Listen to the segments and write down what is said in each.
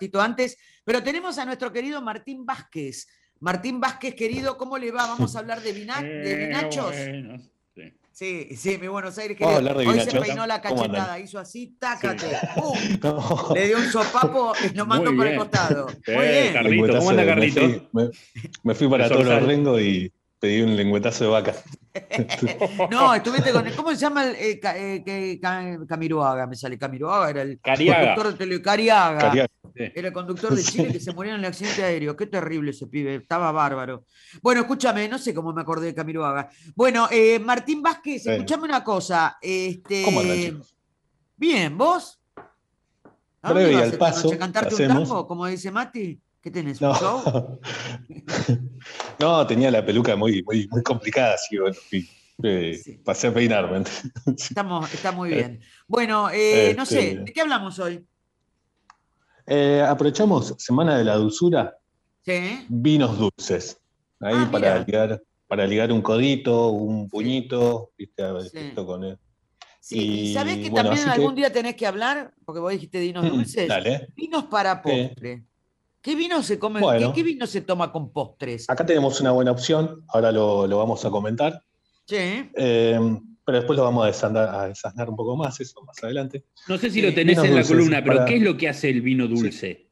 ratito antes, pero tenemos a nuestro querido Martín Vázquez. Martín Vázquez, querido, ¿cómo le va? Vamos a hablar de vinachos. Bueno, sí. Sí, mi Buenos Aires, Vamos a querido. hablar de Hoy se vinachos. peinó la ¿Cómo andan? cachetada, hizo así, tácate, Sí. ¡pum! No. Le dio un sopapo y lo mandó Muy para el bien. costado. Sí, Muy bien. Carlito, ¿cómo anda Carlito? Me fui para El Toro zorzal. Rengo y pedí un lengüetazo de vaca. No, estuviste con. ¿Cómo se llama Camiroaga? Me sale Camiroaga, era el Cariaga. conductor de Cariaga. Cariaga. Sí. Era el conductor de Chile que se murió en el accidente aéreo. Qué terrible ese pibe, estaba bárbaro. Bueno, escúchame, no sé cómo me acordé de Camiroaga. Bueno, Martín Vázquez, escúchame una cosa. ¿Cómo andan, chicos? Bien, ¿vos? ¿A dónde Breve y vas al esta noche? paso, ¿A cantarte un hacemos. tango, como dice Mati? ¿Qué tenés, un No. show? No, tenía la peluca muy complicada, así que bueno, Sí. pasé a peinarme. Está muy bien. Bueno, no sé, ¿de qué hablamos hoy? Aprovechamos Semana de la Dulzura, Sí. vinos dulces. Ahí Mira. para ligar un codito, un Sí. puñito, ¿viste? Sí. Esto con él. Sí, y sabés que bueno, también así algún que. día tenés que hablar, porque vos dijiste vinos dulces, Dale. vinos para postre. ¿Qué vino se come? ¿Qué Bueno, vino se toma con postres? acá tenemos una buena opción, ahora lo vamos a comentar. Sí. Pero después lo vamos a desasnar un poco más, eso más adelante. No sé si Sí. lo tenés Vinos en la dulces columna, pero para- ¿qué es lo que hace el vino dulce?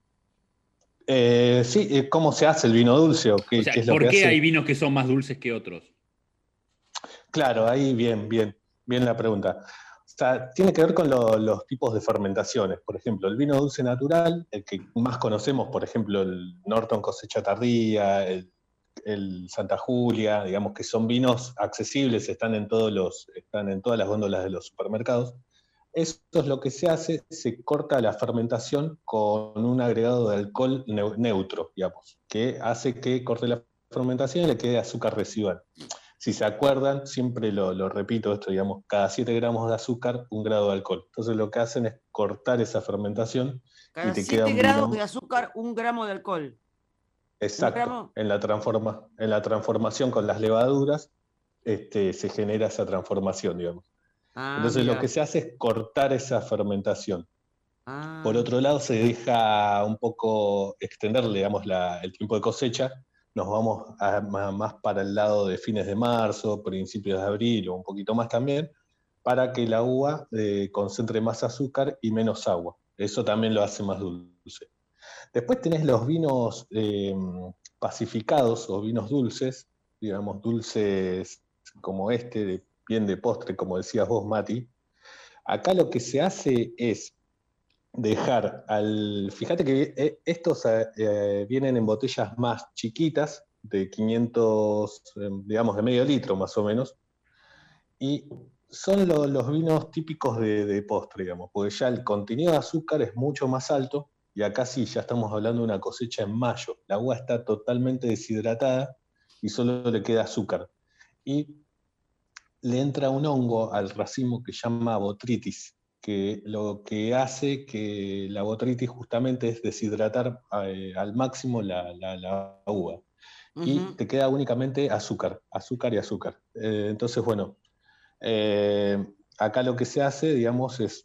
¿Cómo se hace el vino dulce o O qué sea, es lo ¿por que qué hace? hay vinos que son más dulces que otros? Claro, ahí bien la pregunta. O sea, tiene que ver con los tipos de fermentaciones. Por ejemplo, el vino dulce natural, el que más conocemos, por ejemplo, el Norton cosecha tardía, el Santa Julia, digamos que son vinos accesibles, están en todas las góndolas de los supermercados. Eso es lo que se hace, se corta la fermentación con un agregado de alcohol neutro, digamos, que hace que corte la fermentación y le quede azúcar residual. Si se acuerdan, siempre lo repito esto, digamos, cada 7 gramos de azúcar, 1 grado de alcohol. Entonces lo que hacen es cortar esa fermentación y Cada te queda 7 un grados de vino. azúcar, 1 gramo de alcohol. Exacto. En la transformación con las levaduras se genera esa transformación, digamos. Entonces lo Mira. que se hace es cortar esa fermentación. Por Ah, otro lado, se deja un poco extender, digamos, el tiempo de cosecha. Nos vamos más para el lado de fines de marzo, principios de abril o un poquito más también, para que la uva concentre más azúcar y menos agua. Eso también lo hace más dulce. Después tenés los vinos pacificados o vinos dulces, digamos, dulces como bien de postre, como decías vos, Mati. Acá lo que se hace es dejar fíjate que estos vienen en botellas más chiquitas, de 500, digamos, de medio litro más o menos, y son los vinos típicos de postre, digamos, porque ya el contenido de azúcar es mucho más alto, y acá sí, ya estamos hablando de una cosecha en mayo. La uva está totalmente deshidratada y solo le queda azúcar. Y le entra un hongo al racimo que se llama botrytis, que lo que hace que la botrytis justamente es deshidratar al máximo la uva. Y te queda únicamente azúcar y azúcar. Entonces, bueno, acá lo que se hace, digamos, es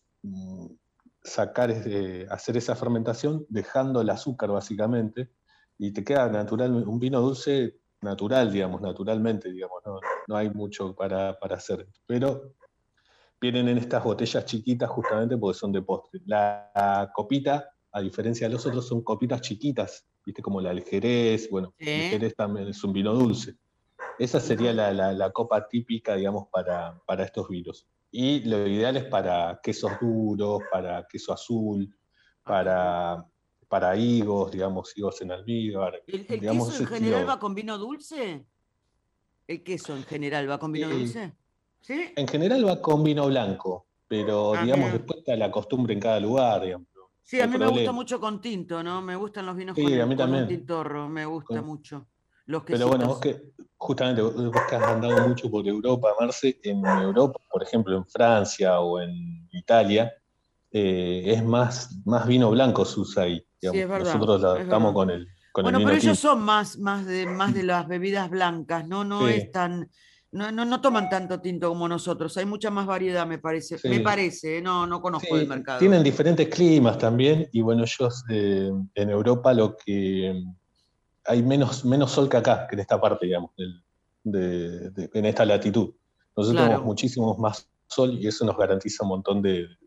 hacer esa fermentación dejando el azúcar básicamente, y te queda un vino dulce natural, digamos, naturalmente, digamos, no hay mucho para hacer. Pero vienen en estas botellas chiquitas justamente porque son de postre. La copita, a diferencia de los otros, son copitas chiquitas, ¿viste? Como el Jerez, bueno, sí. el Jerez también es un vino dulce. Esa sería la copa típica, digamos, para estos vinos. Y lo ideal es para quesos duros, para queso azul, para higos, digamos, higos en almíbar. ¿El Digamos, queso ese en general estilo. va con vino dulce? ¿El queso en general va con vino dulce? ¿Sí? En general va con vino blanco, pero digamos, Mira. después está la costumbre en cada lugar, digamos. Sí, No a hay mí me gusta problema. mucho con tinto, ¿no? Me gustan los vinos Sí, a mí con un también. tintorro, me gusta mucho. Los Pero bueno, quesitos. justamente vos que has andado mucho por Europa, Marce, en Europa, por ejemplo, en Francia o en Italia, es más vino blanco se usa ahí. Sí, es Digamos. verdad, Nosotros es estamos verdad. con el Bueno, pero vino ellos tinto. son más de las bebidas blancas, ¿no? No es Sí, tan. no toman tanto tinto como nosotros, hay mucha más variedad, me parece. Sí. Me parece, no conozco el Sí, mercado. tienen diferentes climas también, y bueno, ellos en Europa lo que hay menos sol que acá, que en esta parte, digamos, en esta latitud. Nosotros tenemos Claro, muchísimos más sol y eso nos garantiza un montón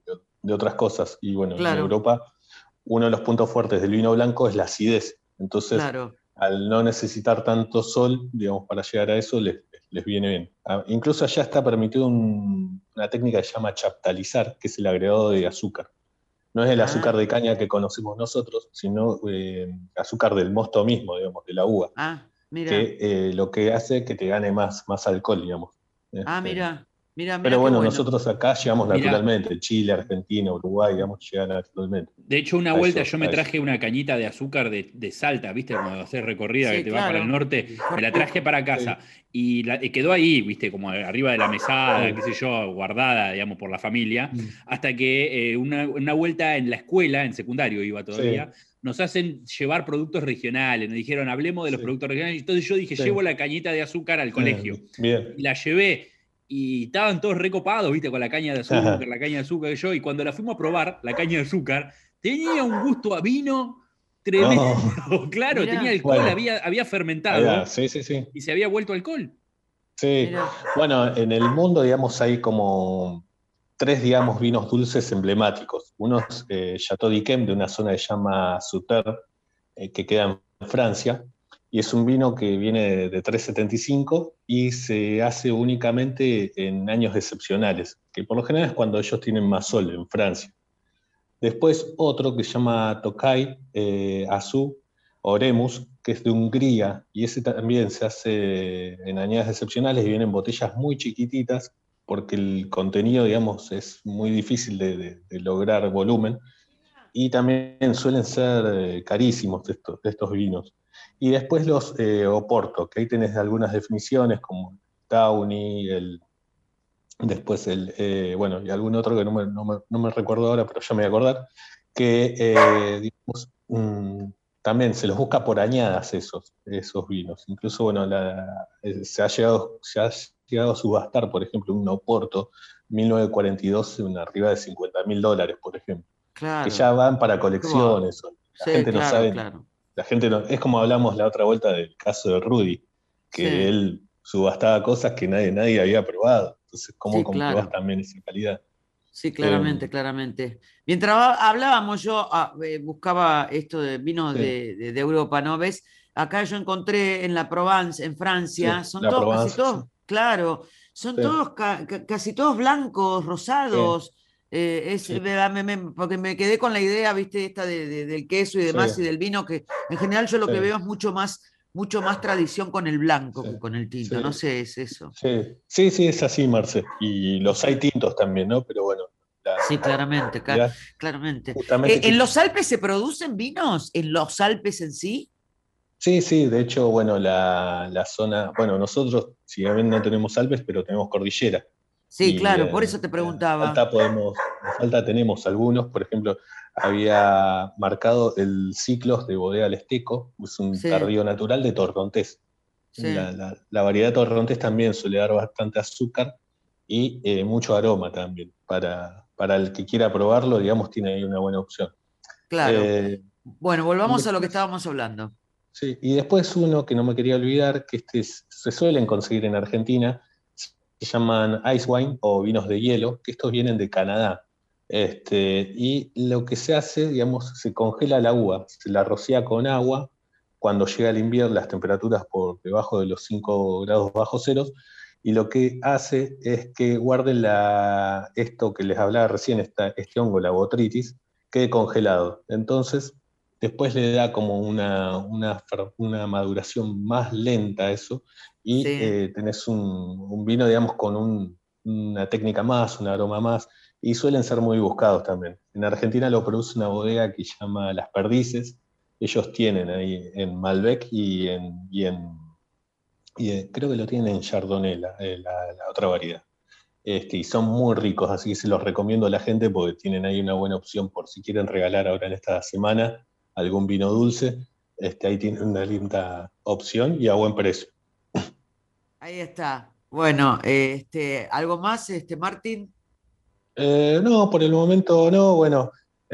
de otras cosas. Y bueno, en claro, Europa uno de los puntos fuertes del vino blanco es la acidez. Entonces, claro. al no necesitar tanto sol, digamos, para llegar a eso, les viene bien. Incluso allá está permitido una técnica que se llama chaptalizar, que es el agregado de azúcar. No es el azúcar Ah, de caña que conocemos nosotros, sino azúcar del mosto mismo, digamos, de la uva, mira. que lo que hace que te gane más alcohol, digamos. Este, Mira pero qué bueno, bueno. nosotros acá llegamos Mirá, naturalmente, Chile, Argentina, Uruguay, digamos, llegan naturalmente de hecho, una a vuelta eso. yo me traje una cañita de azúcar de Salta, ¿viste? Cuando haces recorrida que Sí, te va para el claro. norte, me la traje Conozco. para casa Sí, y quedó ahí, ¿viste? Como arriba de la mesada, qué sí. sé yo, guardada, digamos, por la familia, Mm. hasta que una vuelta en la escuela, en secundario iba todavía, Sí, nos hacen llevar productos regionales, nos dijeron, hablemos de los sí, productos regionales, entonces yo dije, llevo sí. la cañita de azúcar al colegio, y Bien. la llevé. Y estaban todos recopados, ¿viste? Con Ajá. la caña de azúcar que yo. Y cuando la fuimos a probar, la caña de azúcar, tenía un gusto a vino tremendo. No, Claro, tenía Mira, alcohol, bueno, había ahí va, fermentado sí, sí, sí. y se había vuelto alcohol. Sí, mira. bueno, en el mundo, digamos, hay como tres, digamos, vinos dulces emblemáticos. Uno es Chateau d'Yquem, de una zona que se llama Sauterre, que queda en Francia, y es un vino que viene de 3,75 y se hace únicamente en años excepcionales, que por lo general es cuando ellos tienen más sol en Francia. Después otro que se llama Tokay Azú Oremus, que es de Hungría, y ese también se hace en añadas excepcionales y vienen en botellas muy chiquititas, porque el contenido, digamos, es muy difícil de lograr volumen, y también suelen ser carísimos de estos vinos. Y después los Oporto, que ahí tenés algunas definiciones como Tawny, después bueno, y algún otro que no me recuerdo ahora, pero ya me voy a acordar, que digamos, también se los busca por añadas esos vinos. Incluso, bueno, se ha llegado a subastar, por ejemplo, un Oporto 1942, arriba de $50.000, por ejemplo, que ya Claro. van para Wow. colecciones. La Sí, gente no claro, sabe, claro. la gente no, es como hablamos la otra vuelta del caso de Rudy, que Sí, él subastaba cosas que nadie había probado. Entonces, ¿cómo sí, comprobás claro. también esa calidad? Sí, Eh, claramente, claramente. Mientras hablábamos, yo buscaba esto de vinos sí, de Europa, ¿no ves? Acá yo encontré en la Provence, en sí, Francia, son la todos, casi Provence, sí, todos, claro, son sí, todos casi todos blancos, sí, rosados. sí, Porque me quedé con la idea, viste, esta del queso y sí, demás y del vino, que en general yo lo sí, que veo es mucho más tradición con el blanco sí, que con el tinto. No sí, sé, es eso. sí, sí, sí, es así, Marce. Y los hay Sí. tintos también, ¿no? Pero bueno, Sí, claramente, realidad, claramente. justamente ¿En que los Alpes se producen vinos? ¿En los Alpes en sí? sí, sí, de hecho, bueno, la zona, bueno, nosotros, si bien no tenemos Alpes, pero tenemos cordillera. Sí, Y claro, por eso te preguntaba. En Salta tenemos algunos, por ejemplo, había marcado el Ciclos de Bodega del Esteco, es un Sí, tardío natural de Torrontés. La, sí. la- la variedad de Torrontés también suele dar bastante azúcar y mucho aroma también. Para el que quiera probarlo, digamos, tiene ahí una buena opción. Claro. Eh, Bueno, y volvamos a lo que después, estábamos hablando. sí, y después uno que no me quería olvidar, que se suelen conseguir en Argentina, se llaman ice wine o vinos de hielo, que estos vienen de Canadá. Y lo que se hace, digamos, se congela la uva, se la rocía con agua, cuando llega el invierno, las temperaturas por debajo de los 5 grados bajo ceros, y lo que hace es que guarde esto que les hablaba recién, este hongo, la botrytis, quede congelado. Entonces, después le da como una maduración más lenta a eso, y Sí. tenés un vino, digamos, con una técnica más, un aroma más, y suelen ser muy buscados también. En Argentina lo produce una bodega que se llama Las Perdices. Ellos tienen ahí en Malbec creo que lo tienen en Chardonnay, la otra variedad. Y son muy ricos, así que se los recomiendo a la gente porque tienen ahí una buena opción por si quieren regalar ahora en esta semana algún vino dulce. Ahí tienen una linda opción y a buen precio. Ahí está. Bueno, ¿algo más, Martín? No, por el momento no. Bueno,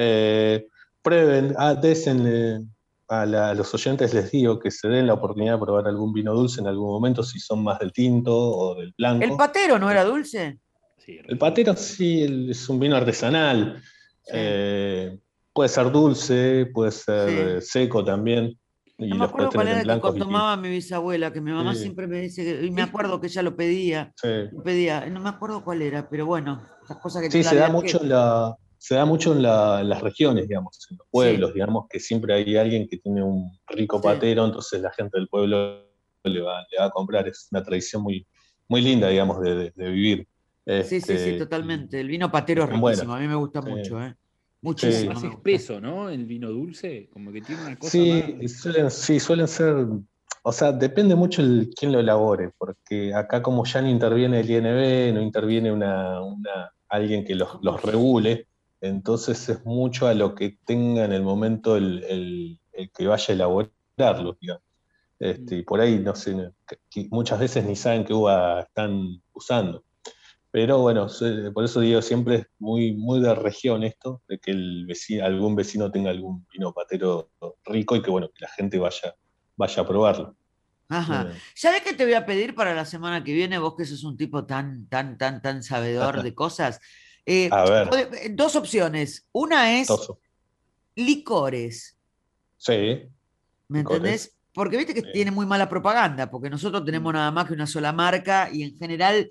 prueben, désenle a los oyentes, les digo que se den la oportunidad de probar algún vino dulce en algún momento, si son más del tinto o del ¿El blanco. patero no era dulce? Sí, El rico. patero sí es un vino artesanal. Sí, Puede ser dulce, puede ser sí. seco también, No y me los puedes acuerdo cuál tener era en el que blancos y tintos. tomaba mi bisabuela, que mi mamá Sí, siempre me dice, y me ¿Viste? acuerdo que ella lo pedía, sí. no me acuerdo cuál era, pero bueno, esas cosas que Sí, tiene la vida. ¿Qué? se da mucho en las regiones, digamos, en los Sí, pueblos, digamos, que siempre hay alguien que tiene un rico sí, patero, entonces la gente del pueblo le va a comprar. Es una tradición muy, muy linda, digamos, de vivir. sí, Y totalmente. El vino patero es están buenas. riquísimo, a mí me gusta Sí, mucho, ¿eh? Es como sí. Muchísimo más me gusta. espeso, ¿no? El vino dulce, como que tiene una cosa más. Sí, suelen ser, o sea, depende mucho quién lo elabore, porque acá como ya no interviene el INB, no interviene alguien que los regule, entonces es mucho a lo que tenga en el momento el que vaya a elaborarlo, digamos. Mm. Y por ahí, no sé, que muchas veces ni saben qué uva están usando. Pero bueno, por eso digo, siempre es muy, muy de región esto, de que algún vecino tenga algún vino patero rico y que bueno, que la gente vaya a probarlo. Ajá. Eh, ¿Sabés qué te voy a pedir para la semana que viene? Vos que sos un tipo tan sabedor de cosas. a ver, Dos opciones. Una es Toso. licores. Sí, ¿Me licores. entendés? Porque viste que tiene Sí, muy mala propaganda, porque nosotros tenemos Mm. nada más que una sola marca y en general,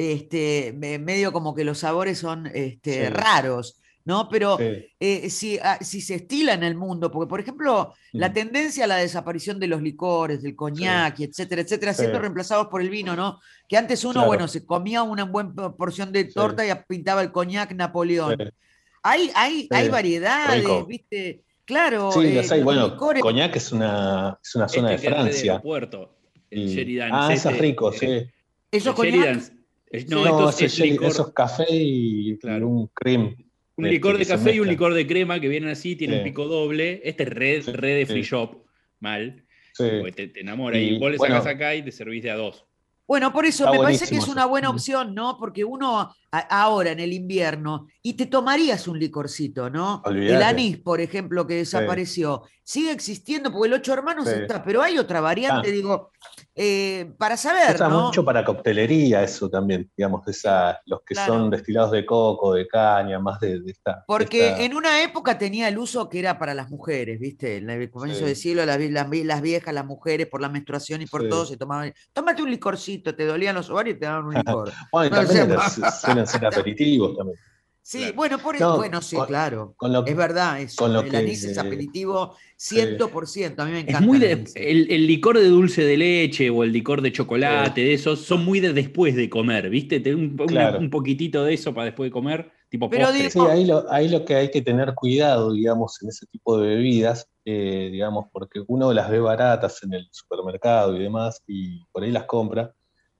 medio como que los sabores son sí, raros, ¿no? Pero sí. si se estila en el mundo, porque por ejemplo, la Mm, tendencia a la desaparición de los licores, del sí, coñac, y etcétera, etcétera, sí, siendo reemplazados por el vino, ¿no? Que antes uno, bueno, claro. se comía una buena porción de Sí, torta y pintaba el coñac sí, Napoleón. Hay sí. variedades, Rico. ¿viste? Claro, Sí, las hay. los Bueno, licores. Coñac es una zona de Este que es re de Francia. aeropuerto, el Sheridan es Ese es este. rico, sí. ¿Eso El es cognac? Sheridan, no, Sí. esto No, ese es eso es licor, café y claro. un cream Un licor que de se café y un mezclan. licor de crema que vienen así, tiene un Sí, pico doble. Este es sí, re de free sí, shop, mal, sí. porque te enamora. Y vos Y le sacás bueno, acá y te servís de a dos. Bueno, por eso está me parece que buenísimo es eso. una buena opción, ¿no? Porque uno ahora en el invierno, y te tomarías un licorcito, ¿no? El Olvídate. anís, por ejemplo, que Sí, desapareció, sigue existiendo porque el Ocho Hermanos sí. está, pero hay otra variante, Ah, digo, para se saber, usa mucho ¿no? para coctelería eso también, digamos, Sí, los que son claro. destilados de coco, de caña, más de Porque esta, en una época tenía el uso que era para las mujeres, ¿viste? En el comienzo del sí, siglo, las viejas, las mujeres, por la menstruación y por todo, sí. se tomaban. Tómate un licorcito, te dolían los ovarios y te daban un licor. Bueno, y O también sea, suelen ser aperitivos también. sí, Claro. bueno, No, bueno, sí, claro. con Es lo, verdad con eso. lo El anís es que, aperitivo sí, 100%. A mí me Es encanta muy el de. anís. El licor de dulce de leche o el licor de sí, chocolate, de esos, son muy de después de comer, ¿viste? Un claro. poquitito de eso para después de comer, tipo Pero postre. Sí, digo, ahí lo que hay que tener cuidado, digamos, en ese tipo de bebidas, digamos, porque uno las ve baratas en el supermercado y demás, y por ahí las compra,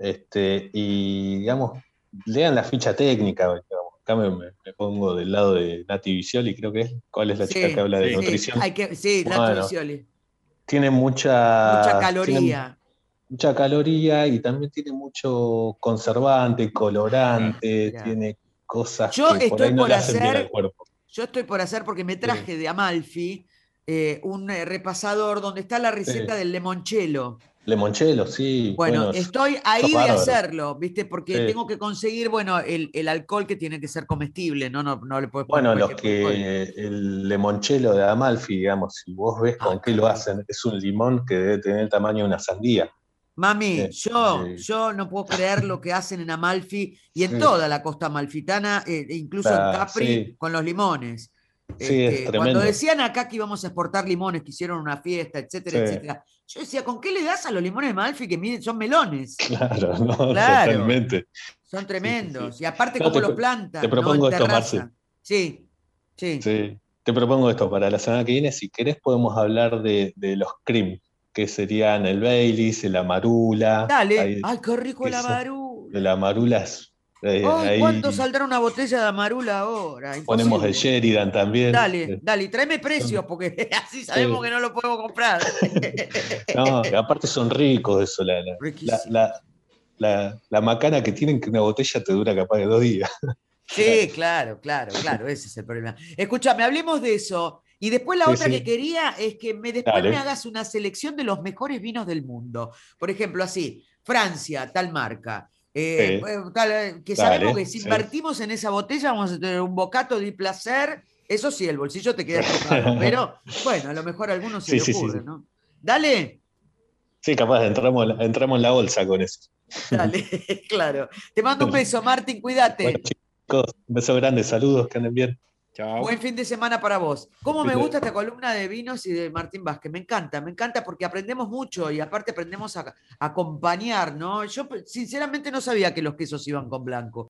y digamos, lean la ficha técnica, digamos. Acá me pongo del lado de Nati Vicioli, creo que es. ¿Cuál es la chica que sí, habla de Sí. sí, nutrición? sí, Nati Bueno, Vicioli. tiene Mucha tiene caloría. mucha caloría y también tiene mucho conservante, Claro. colorante, Mirá. tiene cosas Yo que por estoy ahí no por le hacen bien al hacer, cuerpo. yo estoy por hacer, porque me Sí, traje de Amalfi un repasador donde está la receta sí. del limoncello. Limoncello, sí, Bueno, bueno, estoy eso es ahí de bárbaro. hacerlo, ¿viste? Porque Sí. tengo que conseguir, bueno, el alcohol que tiene que ser comestible, ¿no? No le puedes poner Bueno, cualquier alcohol. el limoncello de Amalfi, digamos, si vos ves Ah, con qué qué lo rico. hacen, es un limón que debe tener el tamaño de una sandía. Mami, Este, yo no puedo creer lo que hacen en Amalfi y en sí, toda la costa amalfitana, e incluso en Capri sí, con los limones. sí, es Cuando tremendo. decían acá que íbamos a exportar limones, que hicieron una fiesta, etcétera, Sí, etcétera, yo decía, ¿con qué le das a los limones de Amalfi que miden, son melones? claro, no, Claro, totalmente. son Sí, sí, sí. tremendos. Y aparte, No, ¿cómo los te plantan? ¿No? En propongo esto, Marce. terraza. Sí, sí. Sí, te propongo esto para la semana que viene. Si querés, podemos hablar de los cream, que serían el Baileys, el Amarula. Dale. Ahí, Ay, qué rico que el eso, el amarula. Amarula Ay, ¿cuánto ahí saldrá una botella de amarula ahora? ponemos el Imposible. Sheridan también. Dale, y tráeme precios Son- porque así sabemos que sí. no lo podemos comprar. No, y aparte son ricos eso, Riquísimo. la macana que tienen, que una botella te dura capaz de 2 días. Sí, claro, ese es el problema. Escúchame, hablemos de eso. Y después la Sí, otra sí. que quería es que después me Dale. hagas una selección de los mejores vinos del mundo. Por ejemplo, así, Francia, tal marca. Que sabemos que Dale. si Sí. invertimos en esa botella vamos a tener un bocato de placer. Eso sí, el bolsillo te queda tocado. Pero bueno, a lo mejor a alguno se Sí, le sí, sí, ocurre, sí. ¿no? Dale, Sí, capaz, entramos en la bolsa con eso. dale, claro. Te mando un beso, Martín, Bueno, cuídate. chicos, un beso grande, saludos, que anden bien. Chao. Buen fin de semana para vos. ¿Cómo me gusta Fin esta columna de vinos y de Martín Vázquez? Me encanta porque aprendemos mucho y aparte aprendemos a acompañar, ¿no? Yo sinceramente no sabía que los quesos iban con blanco.